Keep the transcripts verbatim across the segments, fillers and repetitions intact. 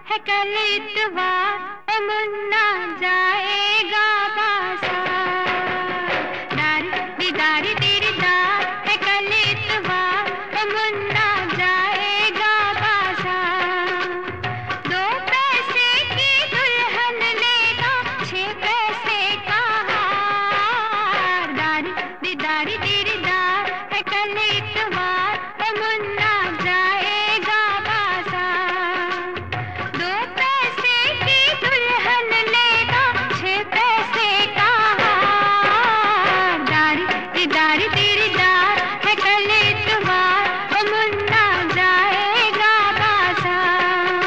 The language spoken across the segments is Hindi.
है कल इतवार, ओ मुन्ना जाएगा बाजार। दारी दीदारी तेरी दार है कल इतवार, ओ मुन्ना जाएगा बाजार। दो पैसे की दुल्हन लेगा छह पैसे का हार। दारी दीदारी तेरी दार है कल इतवार, ओ मुन्ना जाएगा बाजार। दो पैसे की दुल्हन लेगा छह पैसे का हार। दारी दीदारी तेरी दार है कल इतवार, ओ मुन्ना जाएगा बाजार।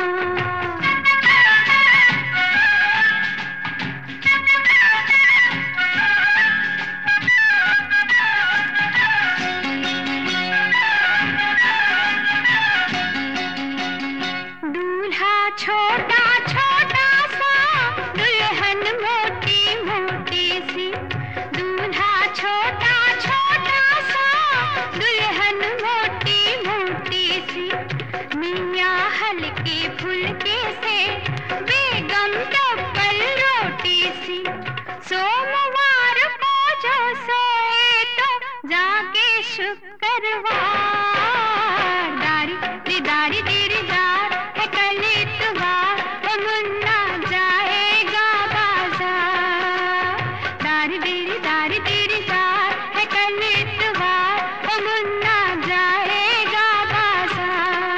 दूल्हा छोटा छोटा सा, दुल्हन मोटी मोटी सी। दूल्हा छोटा छोटा सा, दुल्हन मोटी मोटी सी। मियाँ हल्के फुल्के से, बेगम डबल रोटी सी। सोमवार को जो सोए तो जाके शुक्रवार। दारी दीदारी तेरी दार है कल इतवार, ओ मुन्ना जाएगा बाजार। दारी तेरी दारी तेरी दार है कल इतवार, ओ मुन्ना जाएगा बाजार।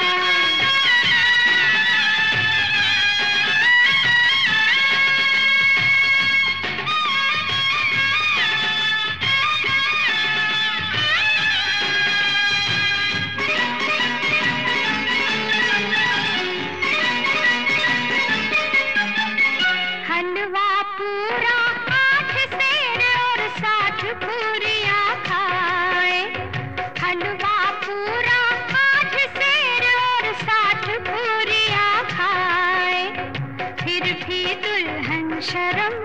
हलवा पूरा आठ सेर और साठ पूरियाँ खाए। हलवा पूरा आठ सेर और साठ पूरियाँ खाए। फिर भी दुल्हन शर्म